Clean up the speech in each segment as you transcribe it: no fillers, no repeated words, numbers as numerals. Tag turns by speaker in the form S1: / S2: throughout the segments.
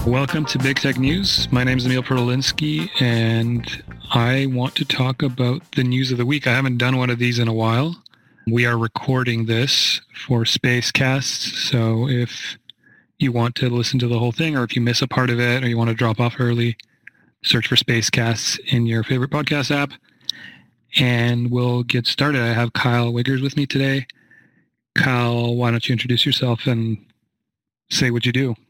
S1: Welcome to Big Tech News. My name is Emil Perlinsky, and I want to talk about the news of the week. I haven't done one of these in a while. We are recording this for Spacecast, so if you want to listen to the whole thing, or if you miss a part of it, or you want to drop off early, search for Spacecasts in your favorite podcast app, and we'll get started. I have Kyle Wiggers with me today. Kyle, why don't you introduce yourself and say what you do?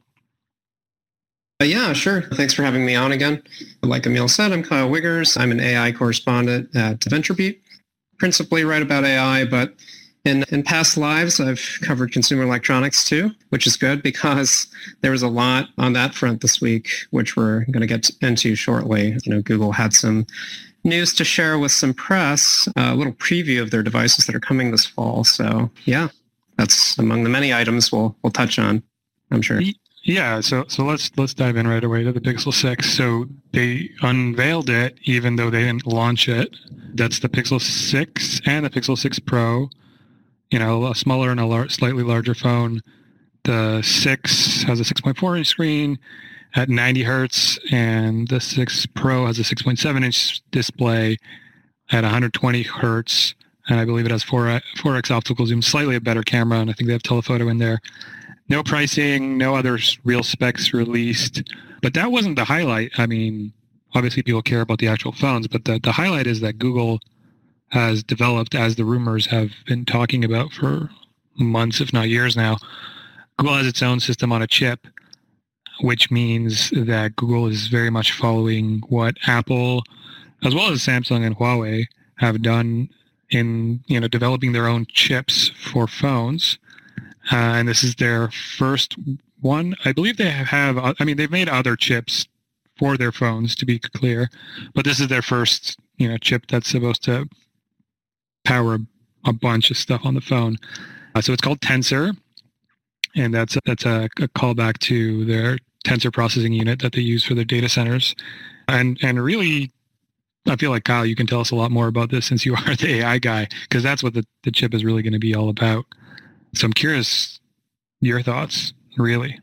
S2: Yeah, sure. Thanks for having me on again. Like Emil said, I'm Kyle Wiggers. I'm an AI correspondent at VentureBeat. Principally write about AI, but in past lives, I've covered consumer electronics too, which is good because there was a lot on that front this week, which we're going to get into shortly. Google had some news to share with some press, a little preview of their devices that are coming this fall. So yeah, that's among the many items we'll touch on, I'm sure.
S1: Yeah, so let's dive in right away to the Pixel 6. So they unveiled it, even though they didn't launch it. That's the Pixel 6 and the Pixel 6 Pro. A smaller and a slightly larger phone. The 6 has a 6.4-inch screen at 90 hertz, and the 6 Pro has a 6.7-inch display at 120 hertz, and I believe it has 4x optical zoom, slightly a better camera, and I think they have telephoto in there. No pricing, no other real specs released. But that wasn't the highlight. I mean, obviously people care about the actual phones, but the highlight is that Google has developed, as the rumors have been talking about for months, if not years now, Google has its own system on a chip, which means that Google is very much following what Apple, as well as Samsung and Huawei, have done in developing their own chips for phones. And this is their first one. I believe they have, they've made other chips for their phones, to be clear, but this is their first, chip that's supposed to power a bunch of stuff on the phone. So it's called Tensor, and that's a callback to their Tensor processing unit that they use for their data centers. And really, I feel like, Kyle, you can tell us a lot more about this since you are the AI guy, because that's what the chip is really going to be all about. So I'm curious, your thoughts, really.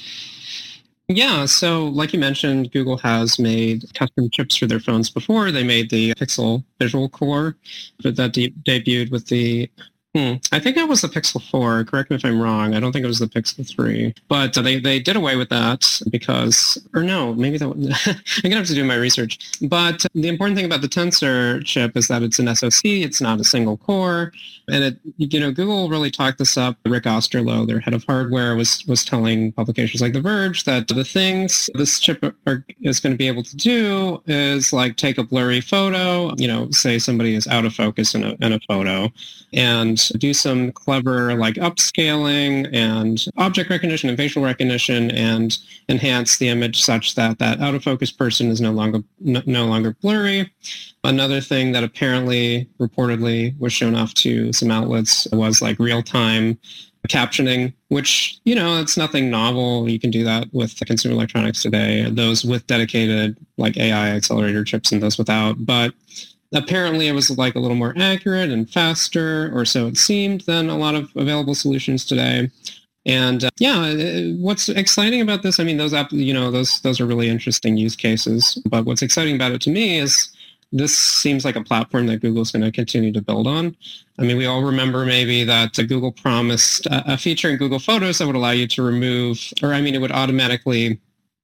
S2: Yeah, so like you mentioned, Google has made custom chips for their phones before. They made the Pixel Visual Core, but that debuted with the I think it was the Pixel 4. Correct me if I'm wrong. I don't think it was the Pixel 3. But they did away with that because, or no, maybe that I'm going to have to do my research. But the important thing about the Tensor chip is that it's an SoC. It's not a single core. And Google really talked this up. Rick Osterloh, their head of hardware, was telling publications like The Verge that the things this chip is going to be able to do is like take a blurry photo, say somebody is out of focus in a photo, and do some clever like upscaling and object recognition and facial recognition and enhance the image such that out of focus person is no longer blurry. Another thing that apparently reportedly was shown off to some outlets was like real-time captioning, which, it's nothing novel. You can do that with the consumer electronics today, those with dedicated like AI accelerator chips and those without. But apparently it was like a little more accurate and faster, or so it seemed, than a lot of available solutions today. And what's exciting about this, those are really interesting use cases. But what's exciting about it to me is this seems like a platform that Google's going to continue to build on. We all remember maybe that Google promised a feature in Google Photos that would allow you to remove, it would automatically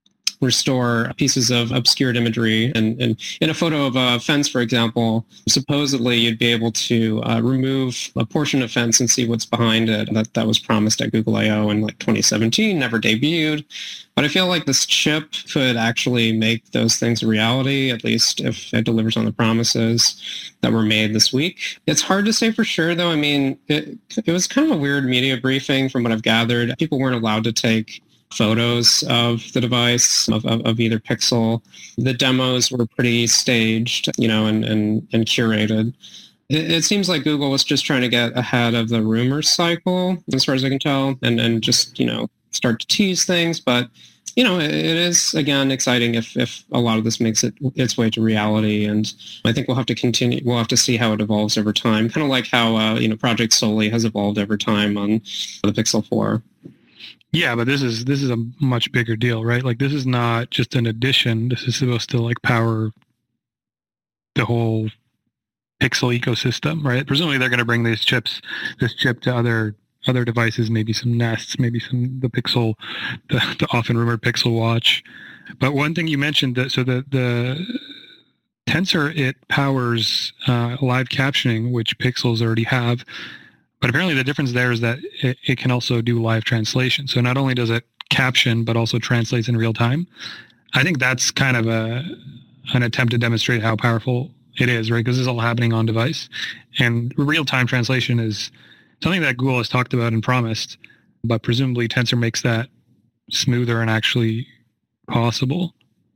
S2: restore pieces of obscured imagery. And in a photo of a fence, for example, supposedly you'd be able to remove a portion of fence and see what's behind it. That was promised at Google I/O in like 2017, never debuted. But I feel like this chip could actually make those things a reality, at least if it delivers on the promises that were made this week. It's hard to say for sure, though. It was kind of a weird media briefing from what I've gathered. People weren't allowed to take photos of the device, of either Pixel. The demos were pretty staged, and curated. It seems like Google was just trying to get ahead of the rumor cycle, as far as I can tell, and just, start to tease things. But, it is, again, exciting if a lot of this makes its way to reality. And I think we'll have to see how it evolves over time, kind of like how, Project Soli has evolved over time on the Pixel 4.
S1: Yeah, but this is a much bigger deal, right? Like this is not just an addition. This is supposed to like power the whole Pixel ecosystem, right? Presumably they're going to bring this chip to other devices, maybe some Nests, maybe the Pixel, the often rumored Pixel Watch. But one thing you mentioned that so the Tensor, it powers live captioning, which Pixels already have. But apparently the difference there is that it can also do live translation. So not only does it caption, but also translates in real time. I think that's kind of an attempt to demonstrate how powerful it is, right? Because this is all happening on device. And real-time translation is something that Google has talked about and promised, but presumably Tensor makes that smoother and actually possible.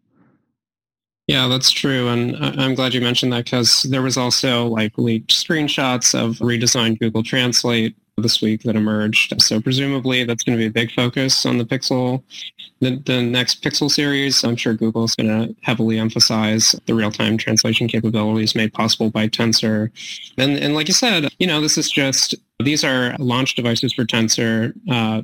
S2: Yeah, that's true. And I'm glad you mentioned that because there was also like leaked screenshots of redesigned Google Translate this week that emerged. So presumably that's going to be a big focus on the Pixel, the next Pixel series. I'm sure Google's going to heavily emphasize the real-time translation capabilities made possible by Tensor. And like you said, these are launch devices for Tensor.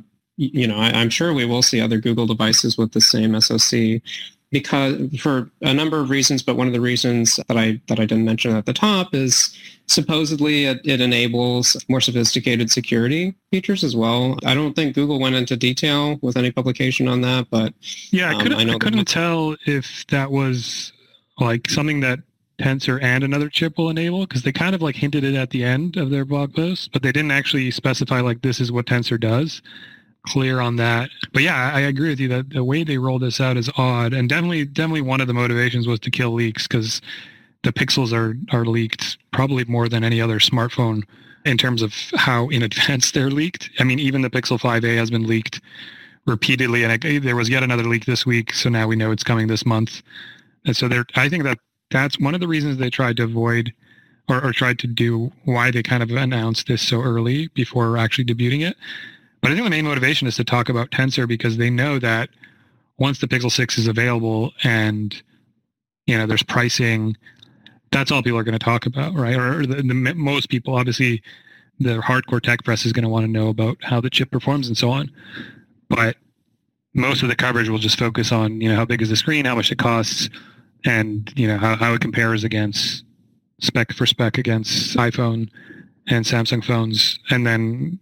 S2: I'm sure we will see other Google devices with the same SoC. Because for a number of reasons, but one of the reasons that I didn't mention at the top is supposedly it enables more sophisticated security features as well. I don't think Google went into detail with any publication on that, but
S1: yeah, I couldn't tell if that was like something that Tensor and another chip will enable, because they kind of like hinted it at the end of their blog post, but they didn't actually specify like this is what Tensor does. Clear on that. But yeah, I agree with you that the way they roll this out is odd, and definitely one of the motivations was to kill leaks, because the Pixels are leaked probably more than any other smartphone in terms of how in advance they're leaked. I mean, even the Pixel 5a has been leaked repeatedly, and there was yet another leak this week, so now we know it's coming this month. And so I think that's one of the reasons they tried to avoid or tried to do why they kind of announced this so early before actually debuting it. But I think the main motivation is to talk about Tensor, because they know that once the Pixel 6 is available and, there's pricing, that's all people are going to talk about, right? Or most people, obviously, the hardcore tech press is going to want to know about how the chip performs and so on. But most of the coverage will just focus on, how big is the screen, how much it costs, and, how it compares against spec against iPhone and Samsung phones. And then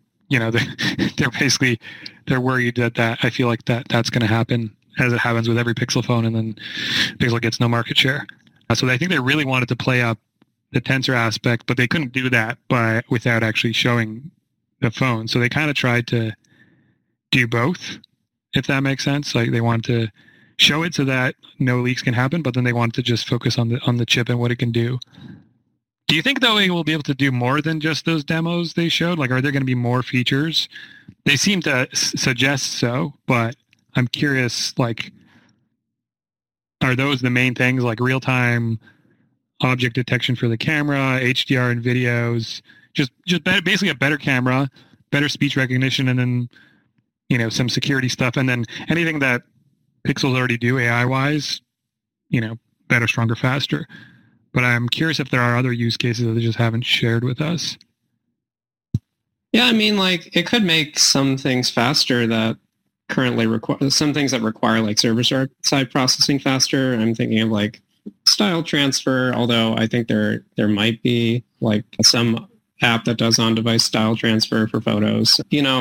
S1: they're worried that I feel like that's going to happen, as it happens with every Pixel phone, and then Pixel gets no market share. So I think they really wanted to play up the Tensor aspect, but they couldn't do that without actually showing the phone. So they kind of tried to do both, if that makes sense. Like they wanted to show it so that no leaks can happen, but then they wanted to just focus on the chip and what it can do. Do you think, though, they will be able to do more than just those demos they showed? Like, are there going to be more features? They seem to suggest so, but I'm curious, like, are those the main things, like real-time object detection for the camera, HDR in videos, just basically a better camera, better speech recognition, and then, some security stuff, and then anything that Pixels already do AI-wise, better, stronger, faster. But I'm curious if there are other use cases that they just haven't shared with us.
S2: Yeah, I mean, like, it could make some things faster that currently require, some things that require, like, server-side processing faster. I'm thinking of, like, style transfer, although I think there might be, like, some app that does on-device style transfer for photos.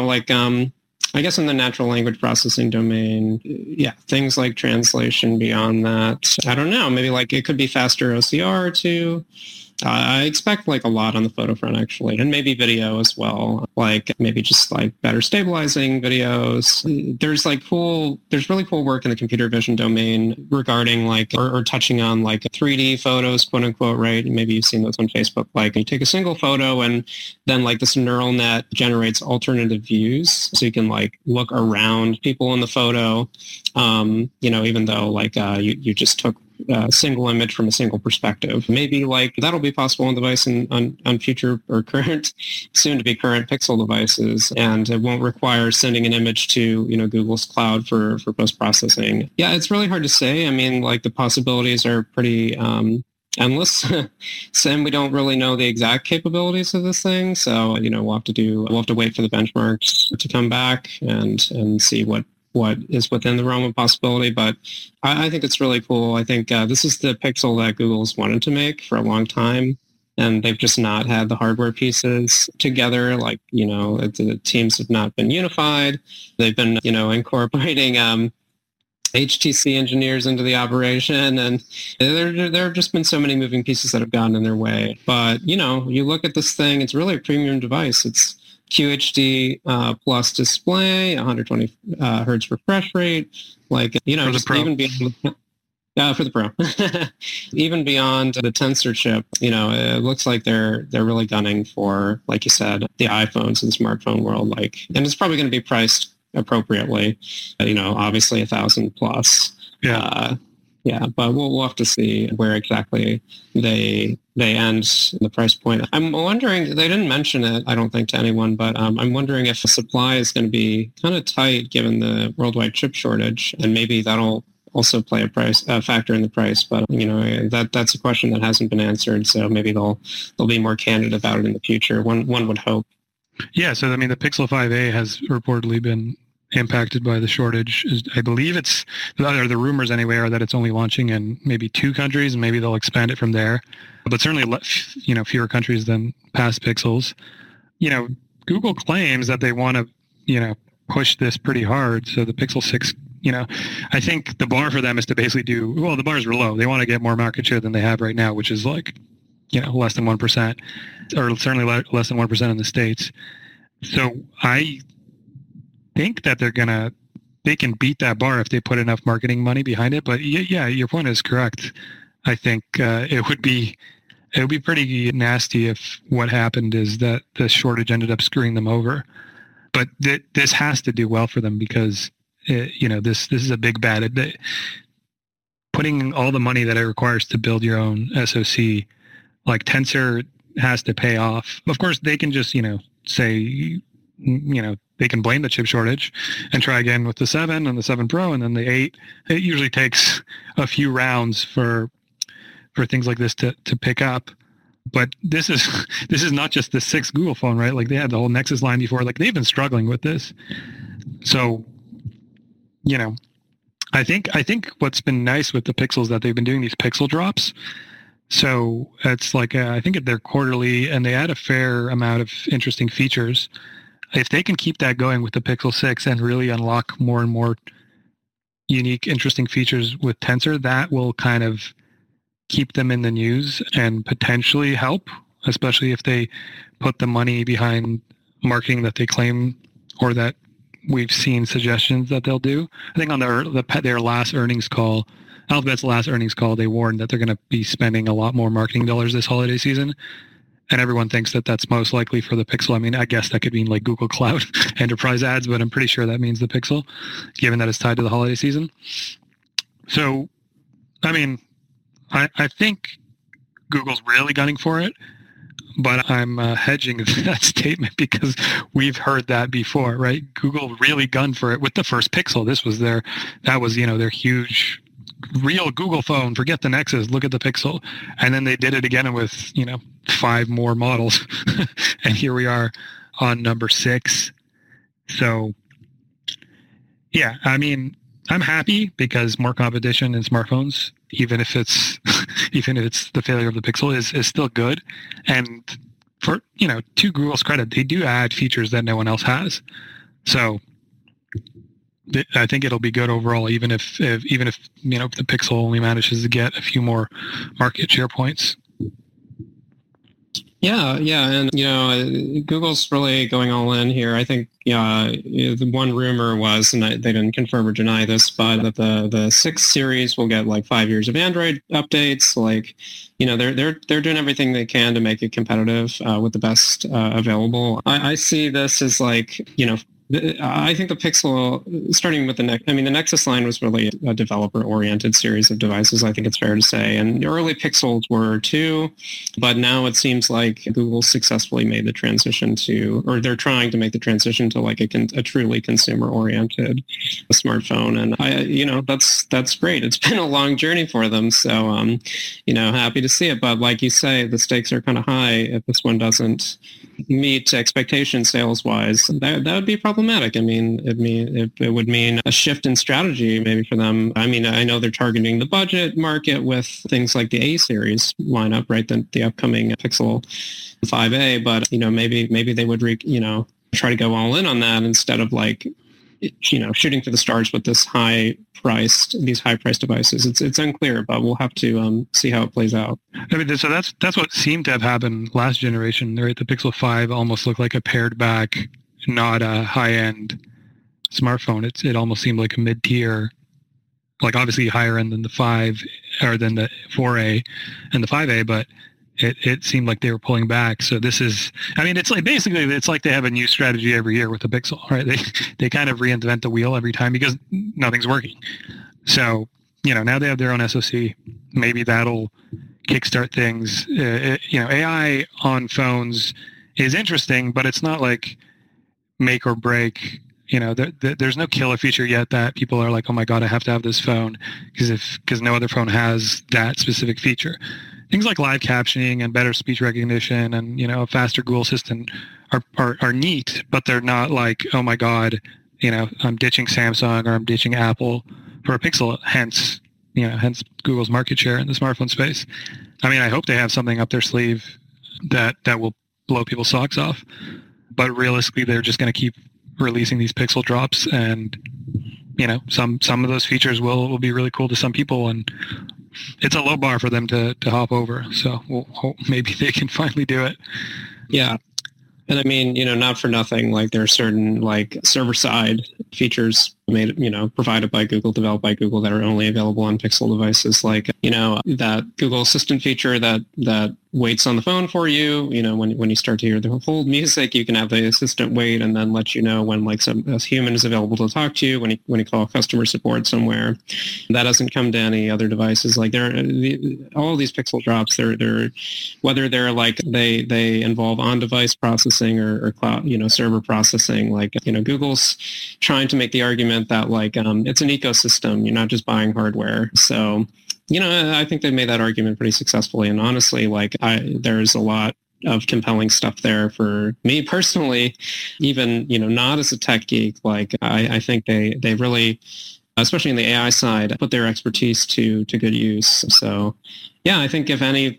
S2: I guess in the natural language processing domain, yeah, things like translation beyond that. I don't know, maybe like it could be faster OCR too. I expect like a lot on the photo front actually, and maybe video as well. Like maybe just like better stabilizing videos. There's really cool work in the computer vision domain regarding like or touching on like 3D photos, quote unquote, right? Maybe you've seen those on Facebook. Like you take a single photo and then like this neural net generates alternative views, so you can like look around people in the photo. Even though like you just took a single image from a single perspective. Maybe like that'll be possible on device on future or current, soon to be current Pixel devices, and it won't require sending an image to Google's cloud for post processing. Yeah, it's really hard to say. I mean, like the possibilities are pretty endless. So, and we don't really know the exact capabilities of this thing. So, we'll have to wait for the benchmarks to come back and see what is within the realm of possibility. But I think it's really cool. I think this is the Pixel that Google's wanted to make for a long time. And they've just not had the hardware pieces together. Like, the teams have not been unified. They've been, incorporating HTC engineers into the operation, and there have just been so many moving pieces that have gotten in their way. But you look at this thing; it's really a premium device. It's QHD plus display, 120 hertz refresh rate, even beyond for the Pro, even beyond the Tensor chip. It looks like they're really gunning for, like you said, the iPhones and the smartphone world. And it's probably going to be priced appropriately, obviously 1,000 plus.
S1: Yeah.
S2: But we'll have to see where exactly they end the price point. I'm wondering, they didn't mention it, I don't think, to anyone, but I'm wondering if the supply is going to be kind of tight given the worldwide chip shortage, and maybe that'll also play a factor in the price. But that's a question that hasn't been answered, so maybe they'll be more candid about it in the future. One would hope.
S1: Yeah, so the Pixel 5a has reportedly been impacted by the shortage. I believe the rumors anyway are that it's only launching in maybe 2 countries, and maybe they'll expand it from there. But certainly, fewer countries than past Pixels. Google claims that they want to, push this pretty hard. So the Pixel 6, I think the bar for them is to basically the bars were low. They want to get more market share than they have right now, which is less than 1%, or certainly less than 1% in the States. So I think that they can beat that bar if they put enough marketing money behind it. But yeah, your point is correct. I think it would be pretty nasty if what happened is that the shortage ended up screwing them over. But this has to do well for them because this is a big bad. Putting all the money that it requires to build your own SoC, like Tensor, has to pay off. Of course, they can just say they can blame the chip shortage and try again with the 7 and the 7 Pro and then the 8. It usually takes a few rounds for things like this to pick up. But this is not just the 6 Google phone, right? Like they had the whole Nexus line before. Like they've been struggling with this. So, I think what's been nice with the Pixels that they've been doing these Pixel drops. So it's like I think they're quarterly, and they add a fair amount of interesting features. If they can keep that going with the Pixel 6 and really unlock more and more unique, interesting features with Tensor, that will kind of keep them in the news and potentially help, especially if they put the money behind marketing that they claim or that we've seen suggestions that they'll do. I think on their last earnings call, Alphabet's last earnings call, they warned that they're going to be spending a lot more marketing dollars this holiday season. And everyone thinks that that's most likely for the Pixel. I mean, I guess that could mean like Google Cloud enterprise ads, but I'm pretty sure that means the Pixel, given that it's tied to the holiday season. So, I mean, I think Google's really gunning for it, but I'm hedging that statement because we've heard that before, right? Google really gunned for it with the first Pixel. That was their huge real Google phone. Forget the Nexus, look at the Pixel. And then they did it again with 5 more models. And here we are on number 6. So yeah, I mean, I'm happy because more competition in smartphones, even if it's the failure of the Pixel, is still good. And for to Google's credit, they do add features that no one else has. So I think it'll be good overall, even if the Pixel only manages to get a few more market share points.
S2: Yeah, and Google's really going all in here. I think the one rumor was, and they didn't confirm or deny this, but that the 6 series will get like 5 years of Android updates. Like, they're doing everything they can to make it competitive with the best available. I see this as like I think the Pixel, starting with the Nexus line was really a developer-oriented series of devices, I think it's fair to say. And the early Pixels were too, but now it seems like Google successfully made the transition to, or they're trying to make the transition to like a truly consumer-oriented smartphone. And that's great. It's been a long journey for them. So, happy to see it. But like you say, the stakes are kind of high if this one doesn't meet expectations sales-wise. That would be problematic. I mean, it would mean a shift in strategy maybe for them. I mean, I know they're targeting the budget market with things like the A series lineup, right? The upcoming Pixel 5a, but maybe they would try to go all in on that instead of like shooting for the stars with these high priced devices. It's unclear, but we'll have to see how it plays out.
S1: I mean, so that's what seemed to have happened last generation, right? The Pixel 5 almost looked like a pared back, not a high end smartphone. It almost seemed like a mid tier, like obviously higher end than the 5 or than the 4A and the 5A, but it seemed like they were pulling back. So this is, I mean, it's like basically it's like they have a new strategy every year with the Pixel, right? They kind of reinvent the wheel every time because nothing's working. So, now they have their own SoC. Maybe that'll kickstart things. AI on phones is interesting, but it's not like make or break. There's no killer feature yet that people are like, oh my God, I have to have this phone because no other phone has that specific feature. Things like live captioning and better speech recognition and, a faster Google Assistant are neat, but they're not like, oh my God, I'm ditching Samsung or I'm ditching Apple for a Pixel, hence Google's market share in the smartphone space. I mean, I hope they have something up their sleeve that will blow people's socks off, but realistically, they're just going to keep releasing these Pixel drops, and, some of those features will be really cool to some people, and it's a low bar for them to hop over. So we'll hope maybe they can finally do it.
S2: Yeah. And I mean, not for nothing, like there are certain like server side features provided by Google, developed by Google that are only available on Pixel devices. Like, that Google Assistant feature that waits on the phone for you. When you start to hear the hold music, you can have the assistant wait and then let you know when like a human is available to talk to you when you call customer support somewhere. That doesn't come to any other devices. Like all these Pixel drops, they're whether they're like they involve on-device processing or cloud, server processing. Like, Google's trying to make the argument that like it's an ecosystem. You're not just buying hardware. So, I think they made that argument pretty successfully. And honestly, like there's a lot of compelling stuff there for me personally, even, not as a tech geek. Like I think they really, especially in the AI side, put their expertise to good use. So yeah, I think if any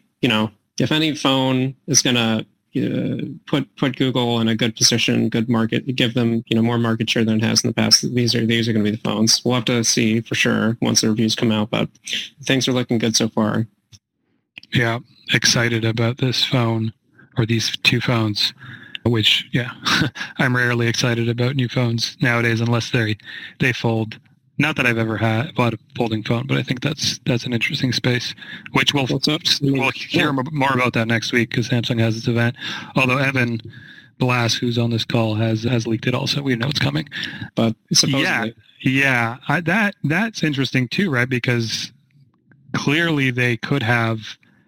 S2: phone is going to put Google in a good position, good market, give them more market share than it has in the past, these are going to be the phones. We'll have to see for sure once the reviews come out, but things are looking good so far.
S1: Yeah, excited about this phone or these two phones, which I'm rarely excited about new phones nowadays unless they fold. Not that I've ever bought a folding phone, but I think that's an interesting space, which we'll hear more about that next week because Samsung has its event. Although Evan Blass, who's on this call, has leaked it also. We know it's coming. But
S2: supposedly.
S1: That's interesting too, right? Because clearly they could have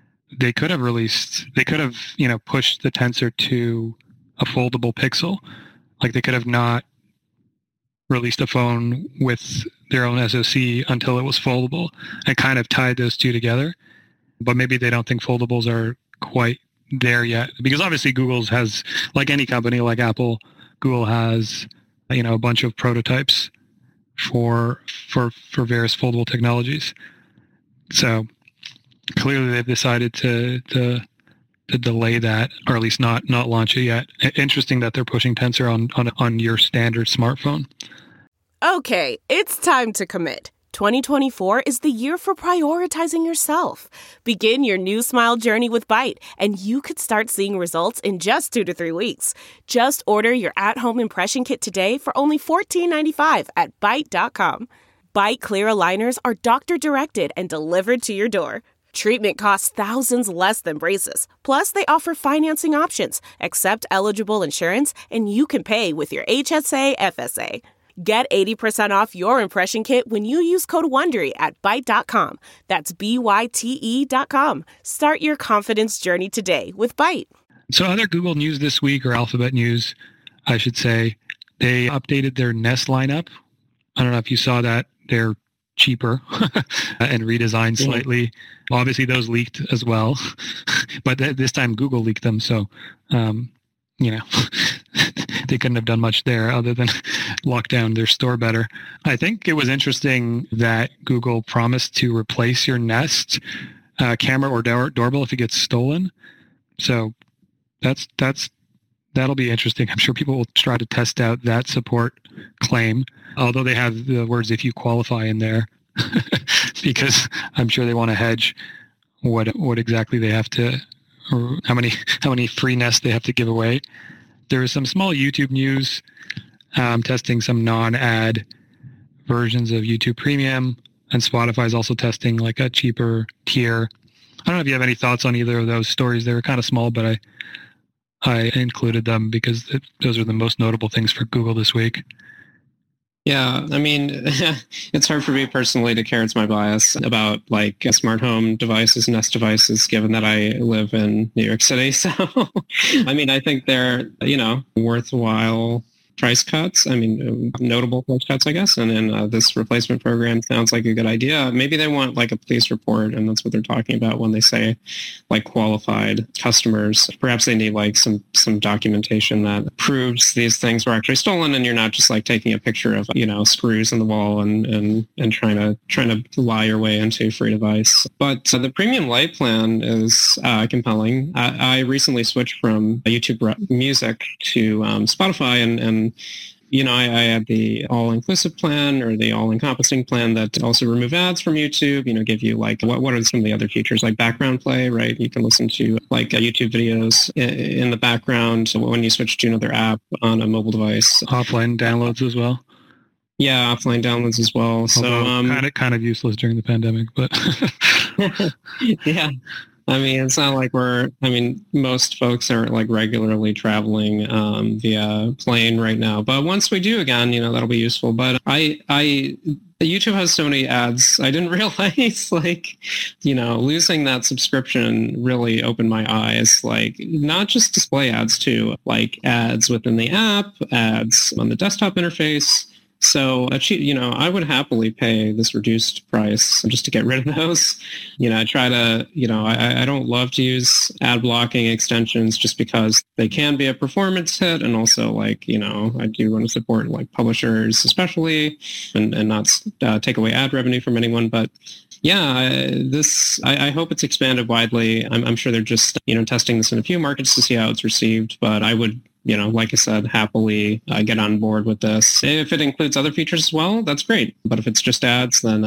S1: pushed the Tensor to a foldable Pixel. Like they could have not released a phone with their own SoC until it was foldable and kind of tied those two together. But maybe they don't think foldables are quite there yet because obviously Google's has, like any company like Apple, Google has, a bunch of prototypes for various foldable technologies. So clearly they've decided to delay that, or at least not launch it yet. Interesting that they're pushing Tensor on your standard smartphone.
S3: Okay, it's time to commit. 2024 is the year for prioritizing yourself. Begin your new smile journey with Byte, and you could start seeing results in just 2 to 3 weeks. Just order your at-home impression kit today for only $14.95 at Byte.com. Byte Clear aligners are doctor-directed and delivered to your door. Treatment costs thousands less than braces. Plus, they offer financing options, accept eligible insurance, and you can pay with your HSA, FSA. Get 80% off your impression kit when you use code WONDERY at Byte.com. That's BYTE.com. Start your confidence journey today with Byte.
S1: So other Google news this week, or Alphabet news, I should say, they updated their Nest lineup. I don't know if you saw that. They're cheaper and redesigned slightly. Obviously, those leaked as well, but this time Google leaked them. So, they couldn't have done much there other than lock down their store better. I think it was interesting that Google promised to replace your Nest camera or doorbell if it gets stolen. So that'll be interesting. I'm sure people will try to test out that support claim, although they have the words "if you qualify" in there, because I'm sure they want to hedge what exactly they have to, or how many free Nests they have to give away. There is some small YouTube news, testing some non-ad versions of YouTube Premium, and Spotify is also testing like a cheaper tier. I don't know if you have any thoughts on either of those stories. They were kind of small, but I included them because those are the most notable things for Google this week.
S2: Yeah, I mean, it's hard for me personally to care. It's my bias about like smart home devices, Nest devices, given that I live in New York City. So, I mean, I think they're, worthwhile price cuts. I mean, notable price cuts, I guess. And then this replacement program sounds like a good idea. Maybe they want like a police report, and that's what they're talking about when they say like qualified customers. Perhaps they need like some documentation that proves these things were actually stolen, and you're not just like taking a picture of screws in the wall and trying to lie your way into free device. But the premium light plan is compelling. I recently switched from YouTube Music to Spotify, and I had the all-inclusive plan or the all-encompassing plan that also remove ads from YouTube, give you like, what are some of the other features like background play, right? You can listen to like YouTube videos in the background when you switch to another app on a mobile device.
S1: Offline downloads as well.
S2: Yeah, offline downloads as well.
S1: Although so kind of useless during the pandemic, but
S2: yeah. I mean, it's not like most folks aren't like regularly traveling via plane right now. But once we do again, that'll be useful. But YouTube has so many ads. I didn't realize losing that subscription really opened my eyes. Like not just display ads too, like ads within the app, ads on the desktop interface. So, I would happily pay this reduced price just to get rid of those. I try to, I don't love to use ad blocking extensions just because they can be a performance hit. And also I do want to support like publishers especially and not take away ad revenue from anyone. But yeah, I hope it's expanded widely. I'm sure they're just, testing this in a few markets to see how it's received. But I would, like I said, happily get on board with this. If it includes other features as well, that's great. But if it's just ads, then,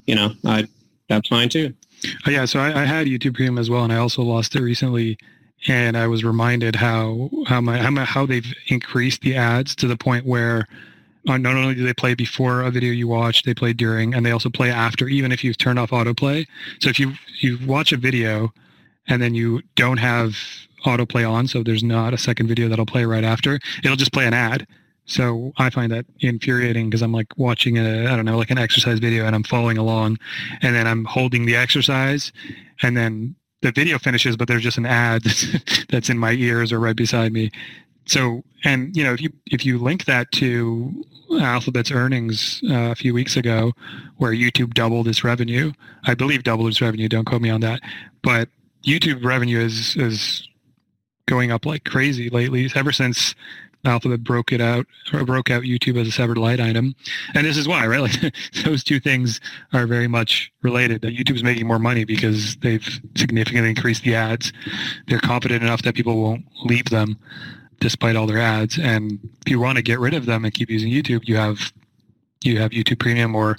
S2: that's fine too.
S1: Yeah, so I had YouTube Premium as well, and I also lost it recently. And I was reminded how they've increased the ads to the point where not only do they play before a video you watch, they play during, and they also play after, even if you've turned off autoplay. So if you watch a video and then you don't have autoplay on, so there's not a second video that'll play right after, it'll just play an ad. So I find that infuriating because I'm like watching like an exercise video and I'm following along, and then I'm holding the exercise, and then the video finishes, but there's just an ad that's in my ears or right beside me. So, and if you link that to Alphabet's earnings a few weeks ago, where YouTube doubled its revenue, I believe doubled its revenue, don't quote me on that, but YouTube revenue is going up like crazy lately, ever since Alphabet broke out YouTube as a severed line item. And this is why, right? Like those two things are very much related. YouTube's making more money because they've significantly increased the ads. They're confident enough that people won't leave them despite all their ads. And if you want to get rid of them and keep using YouTube, you have YouTube Premium or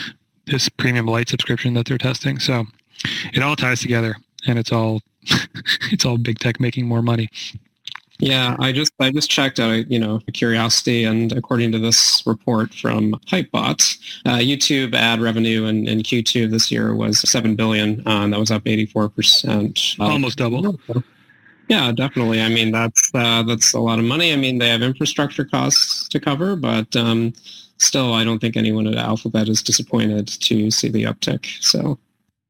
S1: this Premium Lite subscription that they're testing. So it all ties together, and it's all big tech making more money.
S2: Yeah, I just checked out, curiosity, and according to this report from Hypebot, YouTube ad revenue in Q2 this year was $7 billion, and that was up 84%.
S1: Almost double.
S2: Yeah, definitely. I mean, that's a lot of money. I mean, they have infrastructure costs to cover, but still, I don't think anyone at Alphabet is disappointed to see the uptick. So,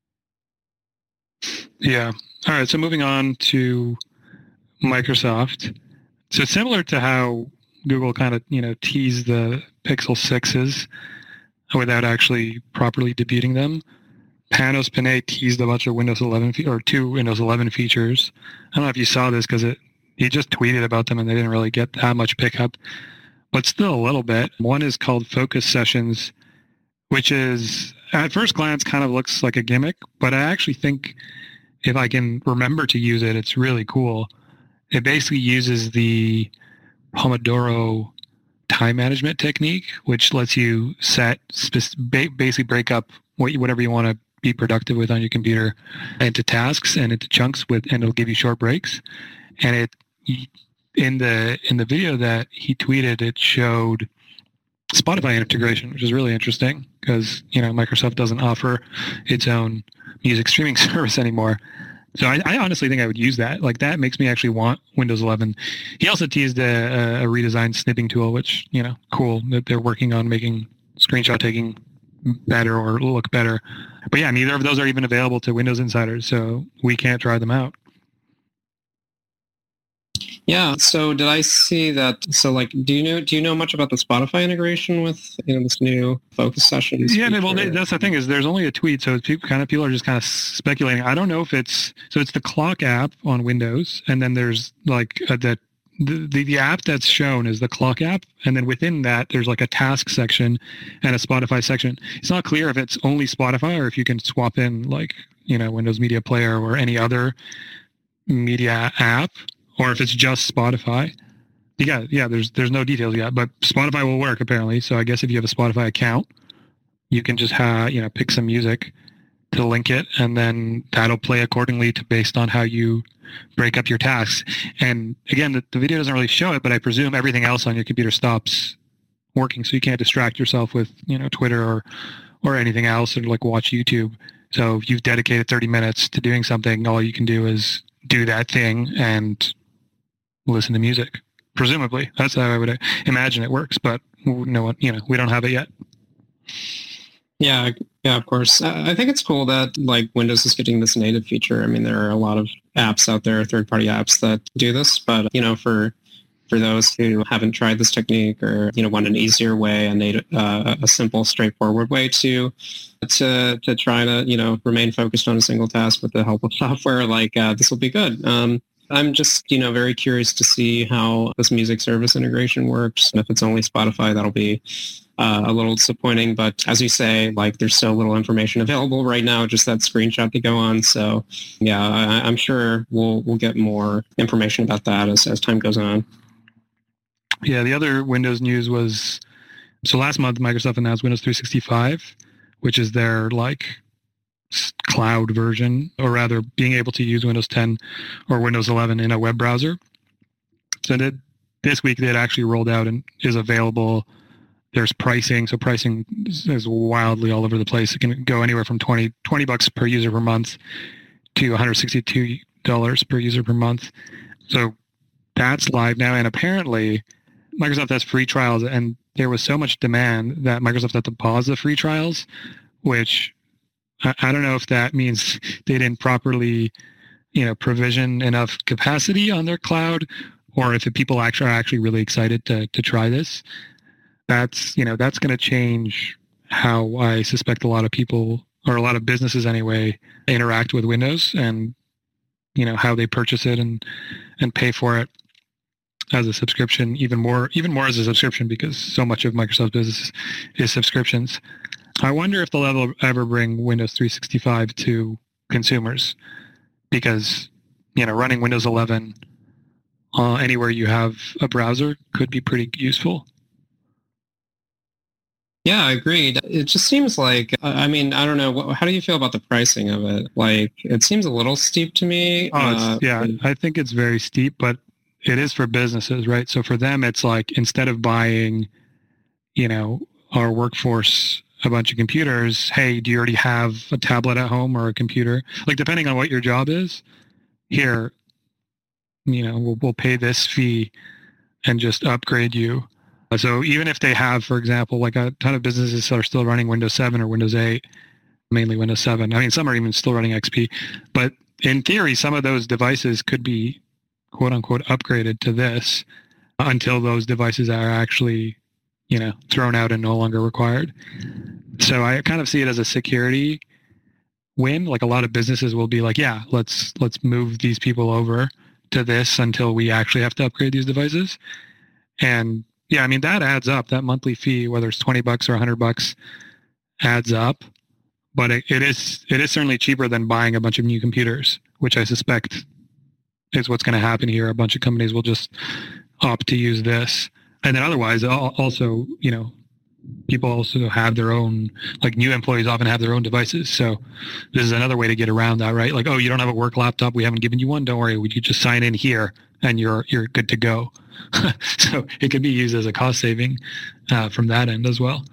S1: yeah. All right. So moving on to Microsoft. So similar to how Google kind of, teased the Pixel 6s without actually properly debuting them, Panos Panay teased a bunch of Windows 11 or two Windows 11 features. I don't know if you saw this because he just tweeted about them and they didn't really get that much pickup, but still a little bit. One is called Focus Sessions, which is at first glance kind of looks like a gimmick, but I actually think if I can remember to use it, it's really cool. It basically uses the Pomodoro time management technique, which lets you set basically break up whatever you want to be productive with on your computer into tasks and into chunks and it'll give you short breaks. And in the video that he tweeted, it showed Spotify integration, which is really interesting because Microsoft doesn't offer its own music streaming service anymore. So I honestly think I would use that. Like that makes me actually want Windows 11. He also teased a redesigned snipping tool, which, cool that they're working on making screenshot taking better or look better. But yeah, neither of those are even available to Windows insiders, so we can't try them out.
S2: Yeah. So did I see that? So do you know much about the Spotify integration with this new Focus Sessions?
S1: Yeah. Well, that's the thing is there's only a tweet, so people are just kind of speculating. I don't know if it's the Clock app on Windows, and then there's the app that's shown is the Clock app, and then within that there's like a task section and a Spotify section. It's not clear if it's only Spotify or if you can swap in Windows Media Player or any other media app, or if it's just Spotify. Yeah, there's no details yet, but Spotify will work apparently. So I guess if you have a Spotify account, you can just pick some music to link it, and then that'll play accordingly based on how you break up your tasks. And again, the video doesn't really show it, but I presume everything else on your computer stops working, so you can't distract yourself with Twitter or anything else, or watch YouTube. So if you've dedicated 30 minutes to doing something, all you can do is do that thing and listen to music. Presumably, that's how I would imagine it works, but no one, we don't have it yet.
S2: Yeah, of course. I think it's cool that Windows is getting this native feature. I mean, there are a lot of apps out there, third-party apps that do this, but for those who haven't tried this technique or want an easier way, a simple, straightforward way to try to remain focused on a single task with the help of software, this will be good. I'm just very curious to see how this music service integration works. And if it's only Spotify, that'll be a little disappointing. But as you say, there's so little information available right now, just that screenshot to go on. So yeah, I'm sure we'll get more information about that as time goes on.
S1: Yeah, the other Windows news was, so last month Microsoft announced Windows 365, which is their cloud version, or rather being able to use Windows 10 or Windows 11 in a web browser. So this week they had actually rolled out and is available. There's pricing. So pricing is wildly all over the place. It can go anywhere from $20 per user per month to $162 per user per month. So that's live now. And apparently Microsoft has free trials, and there was so much demand that Microsoft had to pause the free trials, which I don't know if that means they didn't properly, provision enough capacity on their cloud, or if people are actually really excited to try this. That's going to change how I suspect a lot of people, or a lot of businesses anyway, interact with Windows, and how they purchase it and pay for it as a subscription, even more as a subscription, because so much of Microsoft's business is subscriptions. I wonder if they'll ever bring Windows 365 to consumers, because running Windows 11 anywhere you have a browser could be pretty useful.
S2: Yeah, agreed. It just seems I don't know. How do you feel about the pricing of it? It seems a little steep to me.
S1: I think it's very steep, but it is for businesses, right? So for them, it's like, instead of buying, our workforce a bunch of computers, hey, do you already have a tablet at home or a computer? Like, depending on what your job is, here, we'll pay this fee and just upgrade you. So even if they have, for example, like a ton of businesses are still running Windows 7 or Windows 8, mainly Windows 7. I mean, some are even still running XP. But in theory, some of those devices could be, quote unquote, upgraded to this until those devices are actually, thrown out and no longer required. So I kind of see it as a security win. Like, a lot of businesses will be like, yeah, let's move these people over to this until we actually have to upgrade these devices. And yeah, I mean, that adds up. That monthly fee, whether it's $20 or $100, adds up. But it is certainly cheaper than buying a bunch of new computers, which I suspect is what's going to happen here. A bunch of companies will just opt to use this. And then otherwise, also, people also have their own, like, new employees often have their own devices. So this is another way to get around that, right? Like, oh, you don't have a work laptop, we haven't given you one, don't worry, we could just sign in here and you're good to go. So it could be used as a cost saving from that end as well.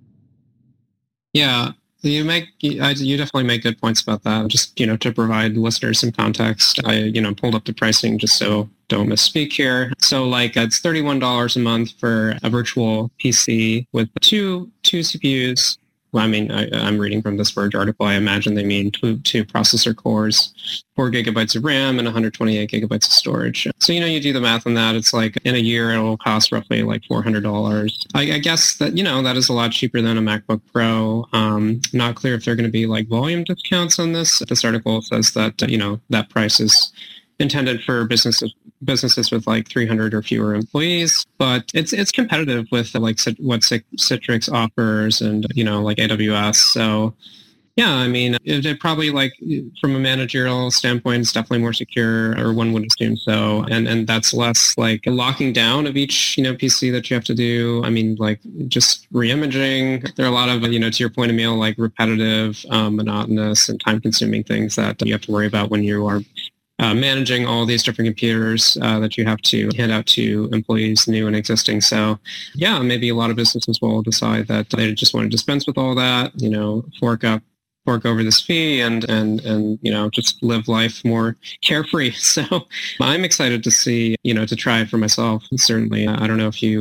S2: Yeah, you definitely make good points about that. Just, to provide listeners some context, I, pulled up the pricing just so don't misspeak here. So like, it's $31 a month for a virtual PC with two CPUs. Well, I mean, I'm reading from this Verge article. I imagine they mean two processor cores, 4 gigabytes of RAM, and 128 gigabytes of storage. So, you do the math on that. It's like, in a year, it'll cost roughly like $400. I guess that, that is a lot cheaper than a MacBook Pro. Not clear if there are going to be like volume discounts on this. This article says that, that price is intended for businesses with like 300 or fewer employees, but it's competitive with like what Citrix offers and, like AWS. So yeah, I mean, it probably, like, from a managerial standpoint, it's definitely more secure, or one would assume so. And that's less like locking down of each, PC that you have to do. I mean, like, just re-imaging. There are a lot of, to your point, Emil, like repetitive, monotonous, and time-consuming things that you have to worry about when you are managing all these different computers that you have to hand out to employees, new and existing. So yeah, maybe a lot of businesses will decide that they just want to dispense with all that, fork over this fee and just live life more carefree. So I'm excited to see, to try it for myself. Certainly, I don't know if you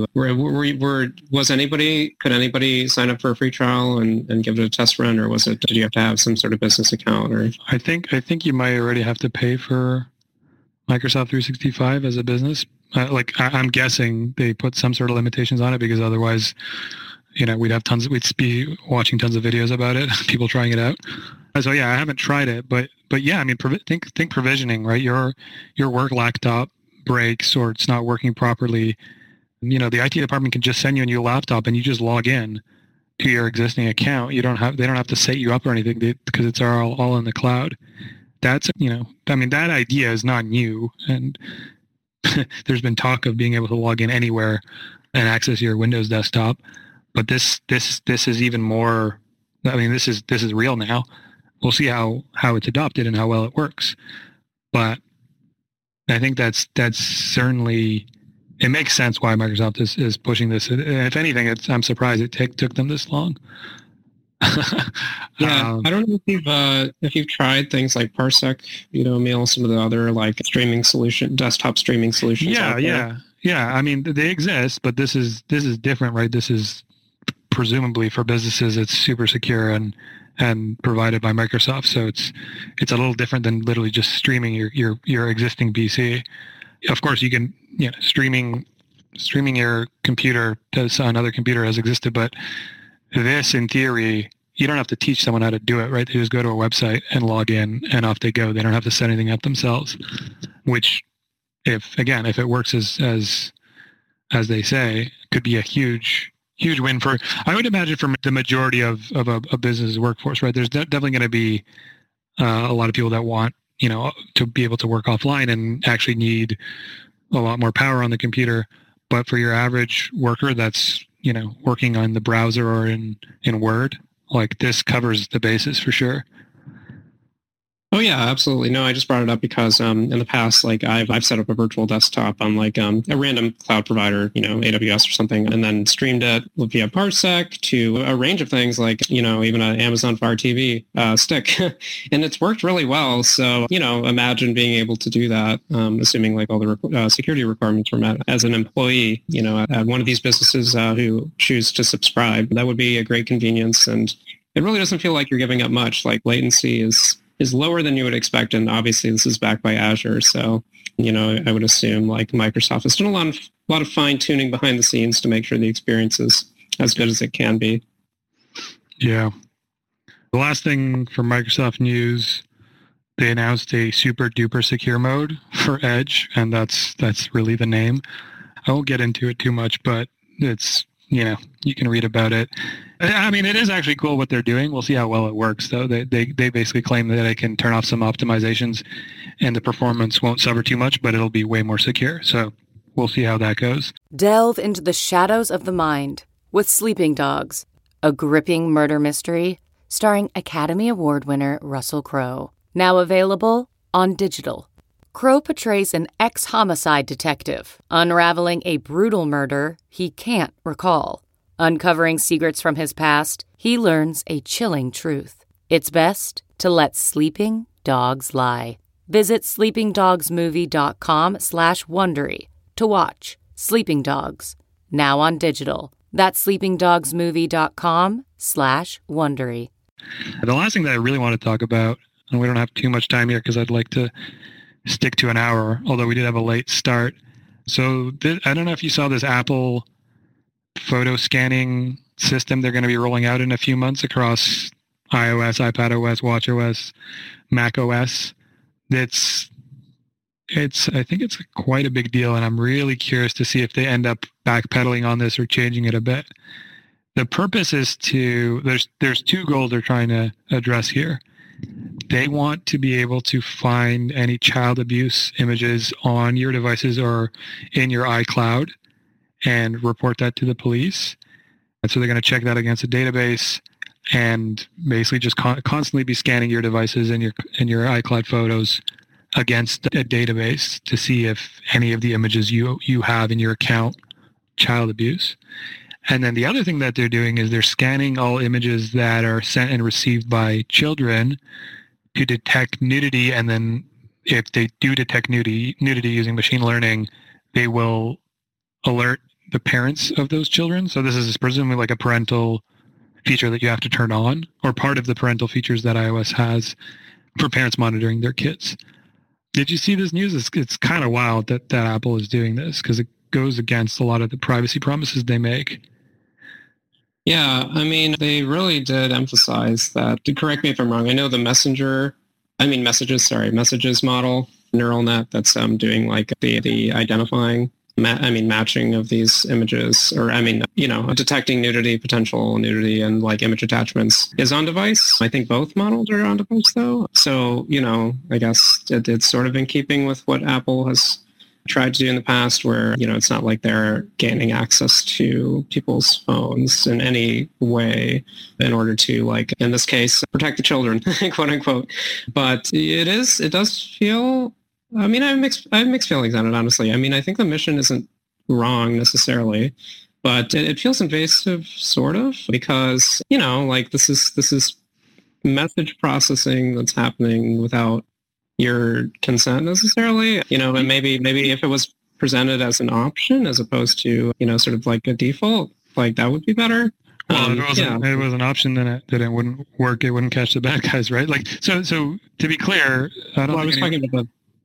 S2: could anybody sign up for a free trial and give it a test run, or did you have to have some sort of business account? Or
S1: I think you might already have to pay for Microsoft 365 as a business. I'm guessing they put some sort of limitations on it, because otherwise, we'd be watching tons of videos about it, people trying it out. So yeah, I haven't tried it, but yeah, I mean, think provisioning, right? Your work laptop breaks or it's not working properly. The IT department can just send you a new laptop and you just log in to your existing account. They don't have to set you up or anything because it's all in the cloud. That's, I mean, that idea is not new. And there's been talk of being able to log in anywhere and access your Windows desktop. But this is even more. I mean, this is real now. We'll see how it's adopted and how well it works. But I think that's certainly, it makes sense why Microsoft is pushing this. If anything, I'm surprised it took them this long.
S2: Yeah, I don't know if you've tried things like Parsec, Emil, some of the other like desktop streaming solutions.
S1: Yeah. I mean, they exist, but this is different, right? This is presumably for businesses. It's super secure and provided by Microsoft, so it's a little different than literally just streaming your existing PC. Of course, you can streaming your computer to another computer has existed, but this, in theory, you don't have to teach someone how to do it, right? They just go to a website and log in, and off they go. They don't have to set anything up themselves. Which, if it works as they say, could be a huge win for, I would imagine, for the majority of a business workforce, right? There's definitely going to be a lot of people that want, to be able to work offline and actually need a lot more power on the computer. But for your average worker that's, working on the browser or in Word, like, this covers the basis for sure.
S2: Oh yeah, absolutely. No, I just brought it up because in the past, like I've set up a virtual desktop on like a random cloud provider, AWS or something, and then streamed it via Parsec to a range of things like, even an Amazon Fire TV stick, and it's worked really well. So, imagine being able to do that, assuming like all the security requirements were met as an employee, at one of these businesses who choose to subscribe. That would be a great convenience, and it really doesn't feel like you're giving up much. Like latency is lower than you would expect. And obviously this is backed by Azure. So, I would assume like Microsoft has done a lot of fine tuning behind the scenes to make sure the experience is as good as it can be.
S1: Yeah. The last thing for Microsoft news, they announced a super duper secure mode for Edge. And that's really the name. I won't get into it too much, but it's, you can read about it. I mean, it is actually cool what they're doing. We'll see how well it works, though. They basically claim that it can turn off some optimizations and the performance won't suffer too much, but it'll be way more secure. So we'll see how that goes.
S4: Delve into the shadows of the mind with Sleeping Dogs, a gripping murder mystery starring Academy Award winner Russell Crowe. Now available on digital. Crowe portrays an ex-homicide detective unraveling a brutal murder he can't recall. Uncovering secrets from his past, he learns a chilling truth. It's best to let sleeping dogs lie. Visit sleepingdogsmovie.com/Wondery to watch Sleeping Dogs, now on digital. That's sleepingdogsmovie.com/Wondery.
S1: The last thing that I really want to talk about, and we don't have too much time here because I'd like to stick to an hour, although we did have a late start. So I don't know if you saw this Apple photo scanning system they're going to be rolling out in a few months across iOS, iPadOS, watchOS, macOS. I think it's quite a big deal, and I'm really curious to see if they end up backpedaling on this or changing it a bit. The purpose is there's two goals they're trying to address here. They want to be able to find any child abuse images on your devices or in your iCloud and report that to the police. And so they're going to check that against a database and basically just constantly be scanning your devices and your iCloud photos against a database to see if any of the images you have in your account child abuse. And then the other thing that they're doing is they're scanning all images that are sent and received by children to detect nudity. And then if they do detect nudity using machine learning, they will alert the parents of those children. So this is presumably like a parental feature that you have to turn on, or part of the parental features that iOS has for parents monitoring their kids. Did you see this news? It's kind of wild that Apple is doing this because it goes against a lot of the privacy promises they make.
S2: Yeah, I mean, they really did emphasize that. Correct me if I'm wrong. I know the messages model, neural net, that's doing like the identifying, matching of these images, or detecting potential nudity and like image attachments is on device. I think both models are on device though. So, I guess it's sort of in keeping with what Apple has tried to do in the past, where, it's not like they're gaining access to people's phones in any way in order to, like, in this case, protect the children, quote unquote. But it does feel, I have mixed feelings on it, honestly. I think the mission isn't wrong necessarily, but it feels invasive, sort of, because, this is message processing that's happening without your consent necessarily, and maybe if it was presented as an option as opposed to, sort of like a default, like that would be better.
S1: Well, if it was an option, then it wouldn't work. It wouldn't catch the bad guys, right? Like, so to be clear, I was talking about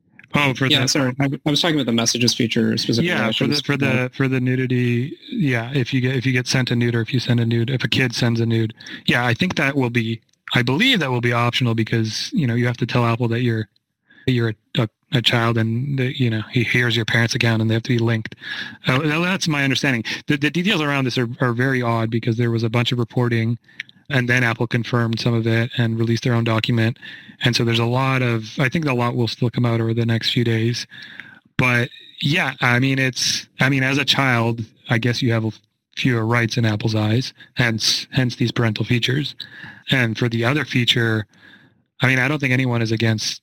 S1: the messages feature specifically.
S2: Yeah,
S1: for the nudity. Yeah, if you get sent a nude, or if you send a nude, if a kid sends a nude, yeah, I think that will be. I believe that will be optional because you have to tell Apple that you're a child, and here's your parents' account, and they have to be linked. That's my understanding. The details around this are very odd because there was a bunch of reporting, and then Apple confirmed some of it and released their own document. And so there's I think a lot will still come out over the next few days. But yeah, as a child, I guess you have fewer rights in Apple's eyes, hence these parental features. And for the other feature, I mean, I don't think anyone is against,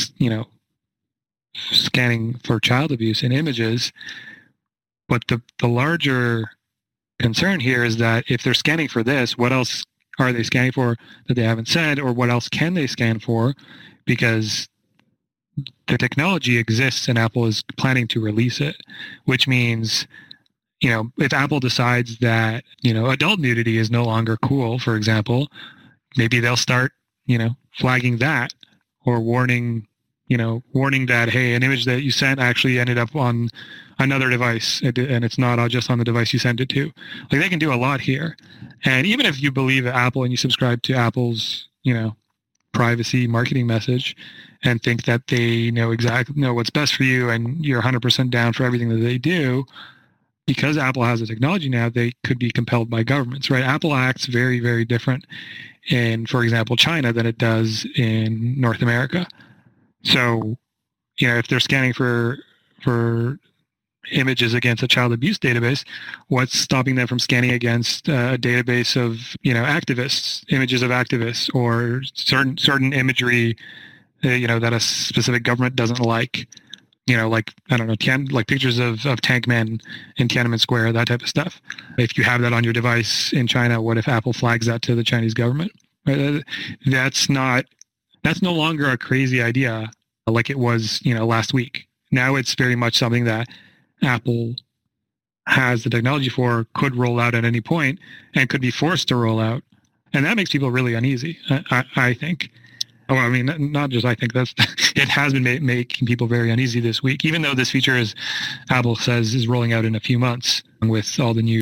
S1: scanning for child abuse in images, but the larger concern here is that if they're scanning for this, what else are they scanning for that they haven't said, or what else can they scan for? Because the technology exists and Apple is planning to release it, which means, if Apple decides that, adult nudity is no longer cool, for example, maybe they'll start, flagging that, or warning that, hey, an image that you sent actually ended up on another device and it's not just on the device you sent it to. Like, they can do a lot here. And even if you believe Apple and you subscribe to Apple's, privacy marketing message and think that they know what's best for you and you're 100% down for everything that they do, because Apple has the technology now, they could be compelled by governments, right? Apple acts very, very different in, for example, China than it does in North America. So, if they're scanning for images against a child abuse database, what's stopping them from scanning against a database of, activists, images of activists, or certain imagery, that a specific government doesn't like? Like, I don't know, like pictures of tank men in Tiananmen Square, that type of stuff. If you have that on your device in China, what if Apple flags that to the Chinese government? Right? That's no longer a crazy idea like it was, last week. Now it's very much something that Apple has the technology for, could roll out at any point, and could be forced to roll out. And that makes people really uneasy, I think. Well, I mean, not just I think, it has been making people very uneasy this week, even though this feature, Apple says, is rolling out in a few months with all the new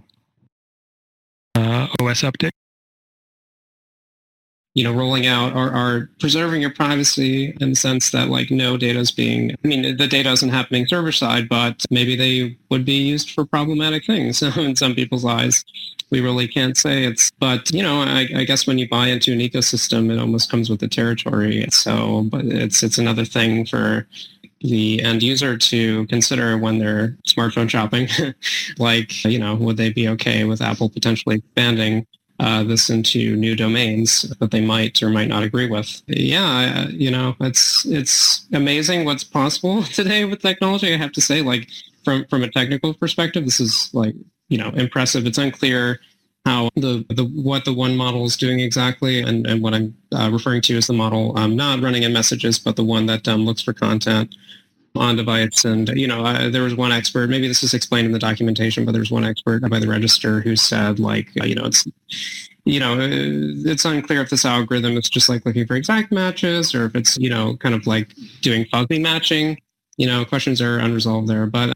S1: OS updates.
S2: Rolling out are preserving your privacy in the sense that, like, no data is the data isn't happening server side, but maybe they would be used for problematic things in some people's eyes. We really can't say but I guess when you buy into an ecosystem, it almost comes with the territory. So, but it's another thing for the end user to consider when they're smartphone shopping. Like, would they be okay with Apple potentially expanding this into new domains that they might or might not agree with? Yeah, it's amazing what's possible today with technology. I have to say, like, from a technical perspective, this is, like, impressive. It's unclear how what the one model is doing exactly, and what I'm referring to is the model not running in messages, but the one that looks for content on device. And there was one expert, maybe this is explained in the documentation, but there's one expert by the Register who said, like, it's unclear if this algorithm is just like looking for exact matches, or if it's kind of like doing fuzzy matching. Questions are unresolved there, but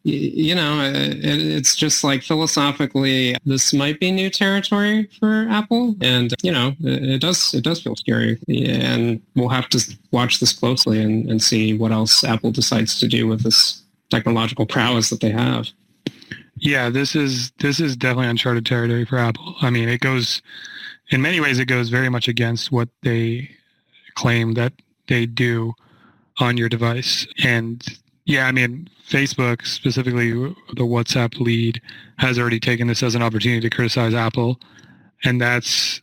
S2: it's just like, philosophically, this might be new territory for Apple, and it does feel scary, and we'll have to watch this closely and see what else Apple decides to do with this technological prowess that they have.
S1: Yeah, this is definitely uncharted territory for Apple. I mean, in many ways, it goes very much against what they claim that they do on your device. And yeah, I mean, Facebook, specifically the WhatsApp lead, has already taken this as an opportunity to criticize Apple. And that's,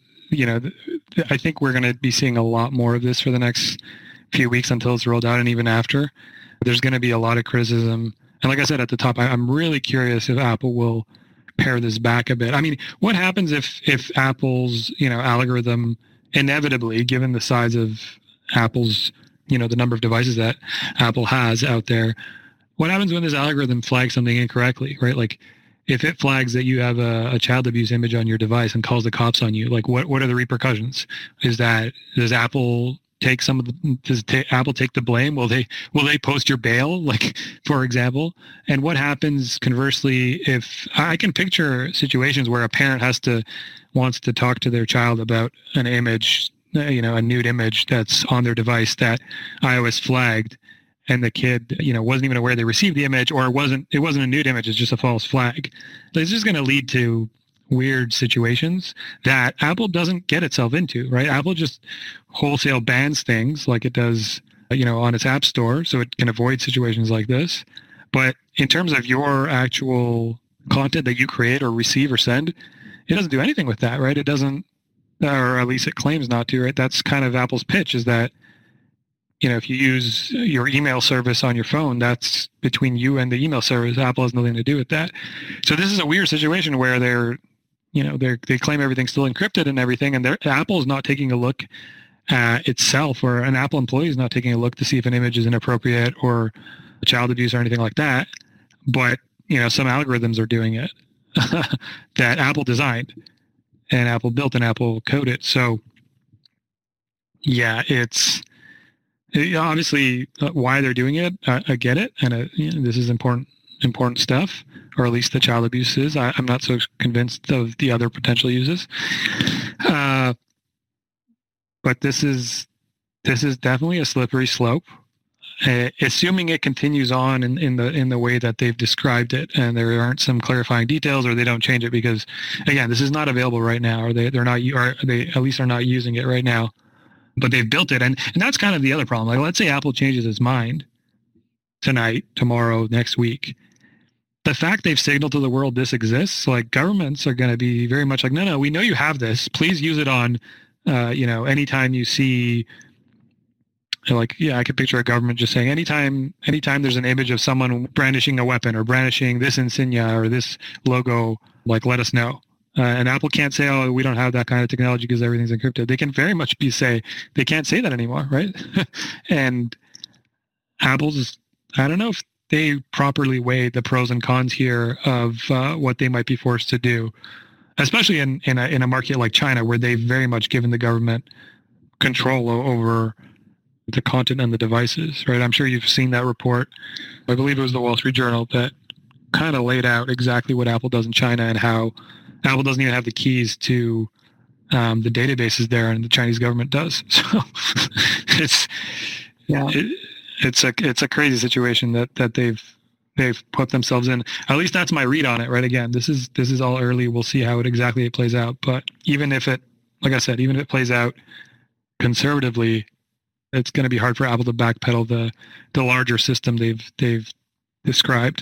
S1: I think we're going to be seeing a lot more of this for the next few weeks until it's rolled out, and even after. There's going to be a lot of criticism. And like I said at the top, I'm really curious if Apple will pare this back a bit. I mean, what happens if Apple's, algorithm, inevitably, given the size of Apple's, the number of devices that Apple has out there, what happens when this algorithm flags something incorrectly, right? Like, if it flags that you have a child abuse image on your device and calls the cops on you, like, what are the repercussions? Does Apple take Apple take the blame? Will they post your bail, like, for example? And what happens conversely if I can picture situations where a parent wants to talk to their child about an image, a nude image that's on their device that iOS flagged, and the kid, wasn't even aware they received the image, or it wasn't a nude image, it's just a false flag. This is going to lead to weird situations that Apple doesn't get itself into, right? Apple just wholesale bans things like it does, on its app store, so it can avoid situations like this. But in terms of your actual content that you create or receive or send, it doesn't do anything with that, right? It doesn't or at least it claims not to, right? That's kind of Apple's pitch, is that, if you use your email service on your phone, that's between you and the email service. Apple has nothing to do with that. So this is a weird situation where they claim everything's still encrypted and everything, and Apple is not taking a look at itself, or an Apple employee is not taking a look to see if an image is inappropriate or child abuse or anything like that. But, some algorithms are doing it that Apple designed and Apple built and Apple coded. So yeah, it's obviously why they're doing it. I get it. And this is important stuff, or at least the child abuse is. I'm not so convinced of the other potential uses. But this is definitely a slippery slope. Assuming it continues on in the way that they've described it, and there aren't some clarifying details, or they don't change it, because again, this is not available right now, or they at least are not using it right now, but they've built it, and that's kind of the other problem. Like, let's say Apple changes its mind tonight, tomorrow, next week. The fact they've signaled to the world this exists, like, governments are going to be very much like, no, we know you have this. Please use it on, anytime you see. I could picture a government just saying, anytime there's an image of someone brandishing a weapon or brandishing this insignia or this logo, like, let us know. And Apple can't say, oh, we don't have that kind of technology because everything's encrypted. They can very much they can't say that anymore, right? And Apple's, I don't know if they properly weighed the pros and cons here of what they might be forced to do, especially in a market like China, where they've very much given the government control over the content and the devices, right? I'm sure you've seen that report. I believe it was the Wall Street Journal that kind of laid out exactly what Apple does in China, and how Apple doesn't even have the keys to the databases there, and the Chinese government does. So it's a crazy situation that they've put themselves in. At least that's my read on it, right? Again, this is all early. We'll see how it plays out. But even if it plays out conservatively, it's going to be hard for Apple to backpedal the larger system they've described.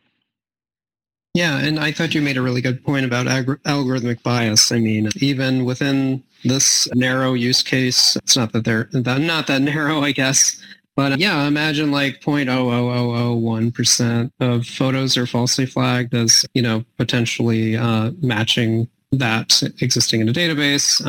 S2: Yeah, and I thought you made a really good point about algorithmic bias. I mean, even within this narrow use case, it's not that they're not that narrow, I guess. But yeah, imagine like 0.00001% of photos are falsely flagged as, potentially matching that existing in a database.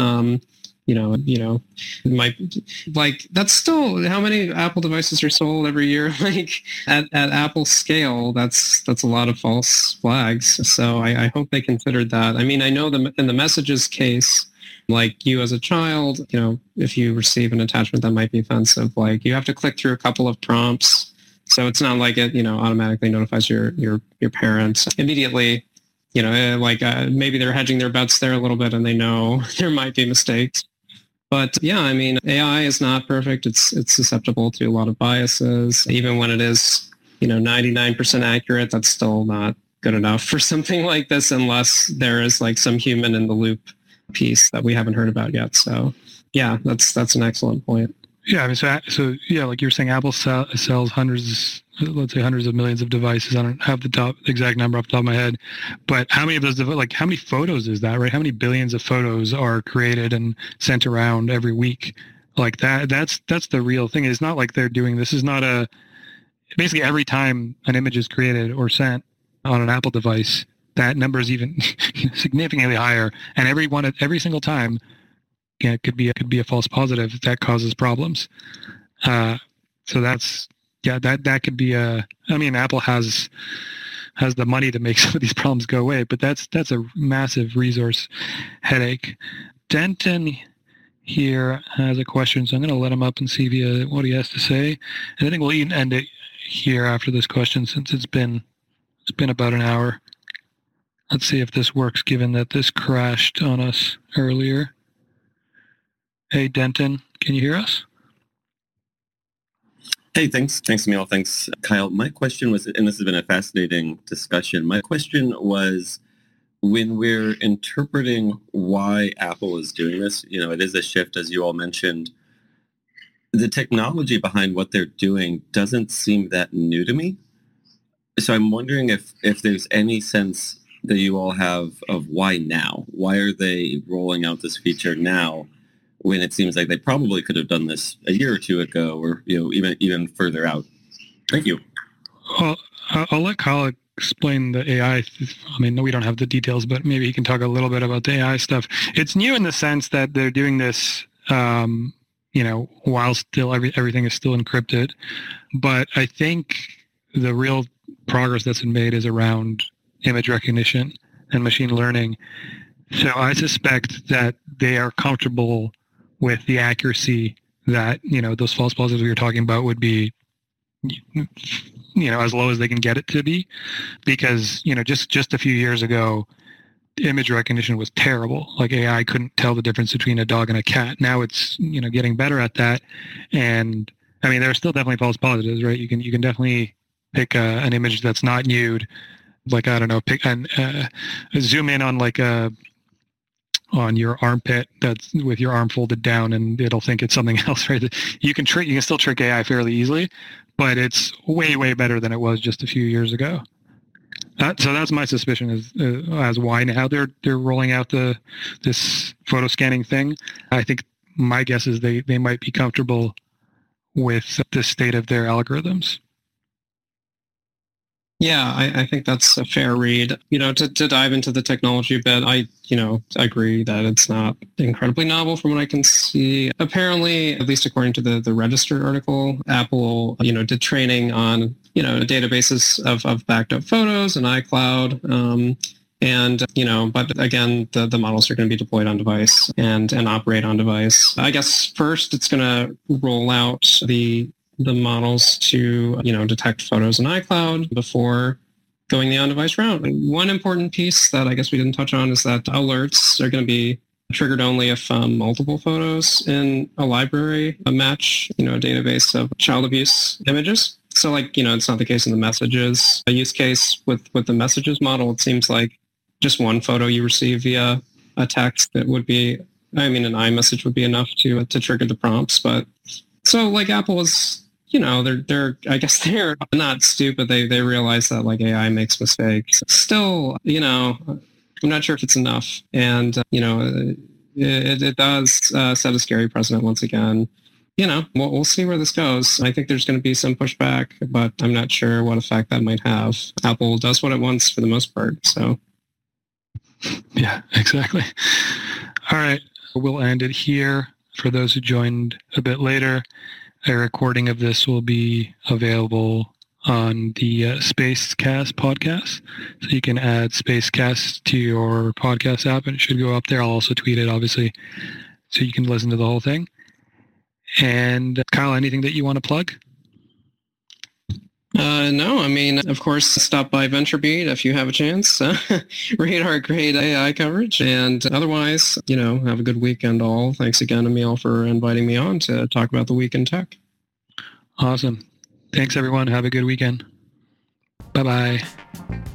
S2: Might, like, that's still how many Apple devices are sold every year. Like, at Apple scale, that's a lot of false flags. So I hope they considered that. I mean, I know in the messages case, like, you as a child, if you receive an attachment that might be offensive, like, you have to click through a couple of prompts. So it's not like it, automatically notifies your parents immediately. Maybe they're hedging their bets there a little bit, and they know there might be mistakes. But yeah, I mean, AI is not perfect. It's susceptible to a lot of biases. Even when it is, 99% accurate, that's still not good enough for something like this, unless there is like some human in the loop piece that we haven't heard about yet. So yeah, that's an excellent point.
S1: Yeah, I mean, so yeah, like you were saying, Apple sells hundreds of millions of devices. I don't have the exact number off the top of my head, but how many of those, like, how many photos is that, right? How many billions of photos are created and sent around every week? Like that's the real thing. It's not like they're doing, this is not basically every time an image is created or sent on an Apple device, that number is even significantly higher. And every single time, it could be a false positive that causes problems. So that's, that could be Apple has the money to make some of these problems go away, but that's a massive resource headache. Denton here has a question, so I'm going to let him up and see what he has to say. And I think we'll even end it here after this question, since it's been about an hour. Let's see if this works, given that this crashed on us earlier. Hey, Denton, can you hear us?
S5: Hey, thanks, Emil. Thanks, Kyle. My question was, and this has been a fascinating discussion, my question was, when we're interpreting why Apple is doing this, it is a shift, as you all mentioned. The technology behind what they're doing doesn't seem that new to me. So I'm wondering if there's any sense that you all have of why now? Why are they rolling out this feature now when it seems like they probably could have done this a year or two ago, or even further out? Thank you.
S1: Well, I'll let Kyle explain the AI. I mean, we don't have the details, but maybe he can talk a little bit about the AI stuff. It's new in the sense that they're doing this, while still everything is still encrypted. But I think the real progress that's been made is around image recognition and machine learning. So I suspect that they are comfortable with the accuracy that, those false positives we were talking about would be, as low as they can get it to be, because, just a few years ago, image recognition was terrible. Like AI couldn't tell the difference between a dog and a cat. Now it's, getting better at that. And I mean, there are still definitely false positives, right? You can definitely pick an image that's not nude. Like, I don't know, pick and zoom in on on your armpit that's with your arm folded down, and it'll think it's something else, right? You can still trick AI fairly easily, but it's way, way better than it was just a few years ago. So that's my suspicion as why now they're rolling out this photo scanning thing. I think my guess is they might be comfortable with the state of their algorithms.
S2: Yeah, I think that's a fair read. To dive into the technology a bit, I agree that it's not incredibly novel from what I can see. Apparently, at least according to the Register article, Apple, did training on, databases of backed up photos and iCloud. But again, the models are going to be deployed on device and operate on device. I guess first it's going to roll out the models to, detect photos in iCloud before going the on-device route. One important piece that I guess we didn't touch on is that alerts are going to be triggered only if multiple photos in a library match, a database of child abuse images. So it's not the case in the messages. A use case with the messages model, it seems like just one photo you receive via a text that would be, an iMessage would be enough to trigger the prompts. But so Apple is, I guess they're not stupid. They realize that AI makes mistakes. Still, I'm not sure if it's enough. And, it does set a scary precedent once again. We'll see where this goes. I think there's going to be some pushback, but I'm not sure what effect that might have. Apple does what it wants for the most part. So.
S1: Yeah, exactly. All right. We'll end it here. For those who joined a bit later, a recording of this will be available on the Spacecast podcast. So you can add Spacecast to your podcast app and it should go up there. I'll also tweet it, obviously, so you can listen to the whole thing. And Kyle, anything that you want to plug?
S2: No, of course, stop by VentureBeat if you have a chance. Read our great AI coverage. And otherwise, have a good weekend all. Thanks again, Emil, for inviting me on to talk about the week in tech.
S1: Awesome. Thanks, everyone. Have a good weekend. Bye-bye.